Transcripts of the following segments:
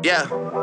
Yeah.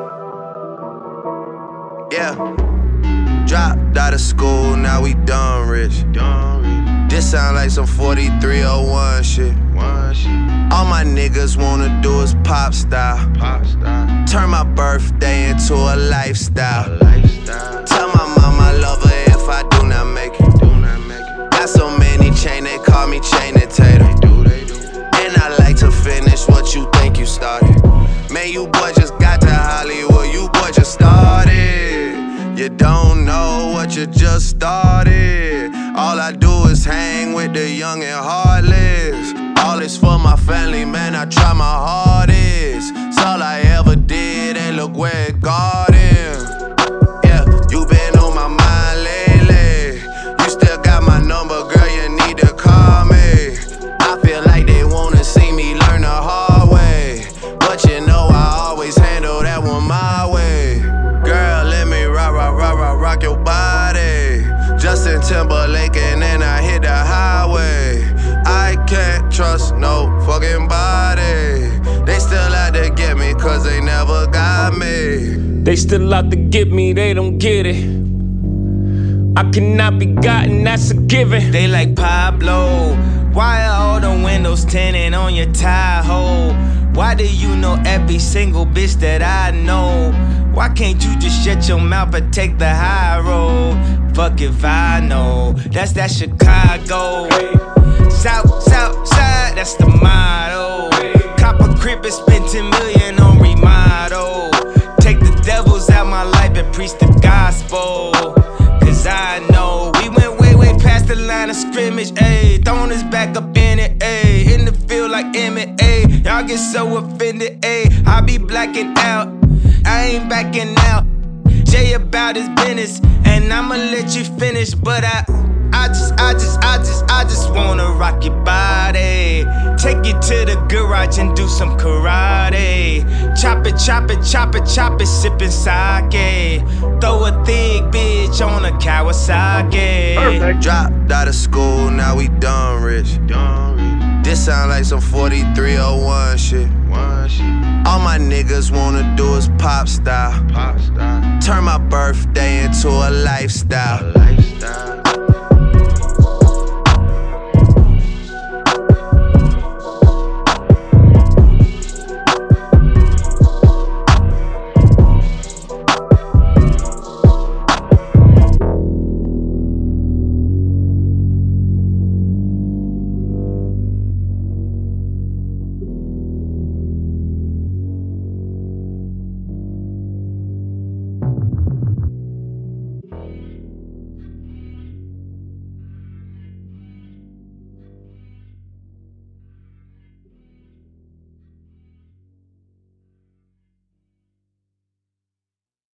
Yeah. Dropped out of school, now we done rich. This sound like some 4301 shit. All my niggas wanna do is pop style. Turn my birthday into a lifestyle. Tell my mama I love her if I do not make it. Got so many chain, they call me Chainin' Tatum. And I like to finish what you think you started. Man, you boy just got to Hollywood, you boy just started. You don't know what you just started. All I do is hang with the young and heartless. All this for my family, man, I try my hardest. It's all I ever did, and look where it got him. Yeah, you been on my mind lately. You still got my number, girl, you need to call me. I feel like they wanna see me learn the hard way, but you know I always handle that one my way. Girl, let me rock your body. Justin Timberlake and then I hit the highway. I can't trust no fucking body. They still out to get me cause they never got me. They still out to get me, they don't get it. I cannot be gotten, that's a given. They like Pablo, why are all the windows tinted on your Tahoe? Why do you know every single bitch that I know? Why can't you just shut your mouth and take the high road? Fuck if I know, that's that Chicago. South side, that's the motto. Cop a crib and spend 10 million on remodel. Take the devils out my life and preach the gospel. Cause I know we went way past the line of scrimmage, ayy. Throwing us back up in it, ayy. In the field like Emmett, ayy. Y'all get so offended, ayy. I be blacking out, I ain't backing out. Jay about his business, and I'ma let you finish. But I just wanna rock your body. Take you to the garage and do some karate. Chop it, sippin' sake. Throw a thick bitch on a Kawasaki. Perfect. Dropped out of school, now we done rich. This sound like some 4301 shit. All my niggas wanna do is pop style. Turn my birthday into a lifestyle.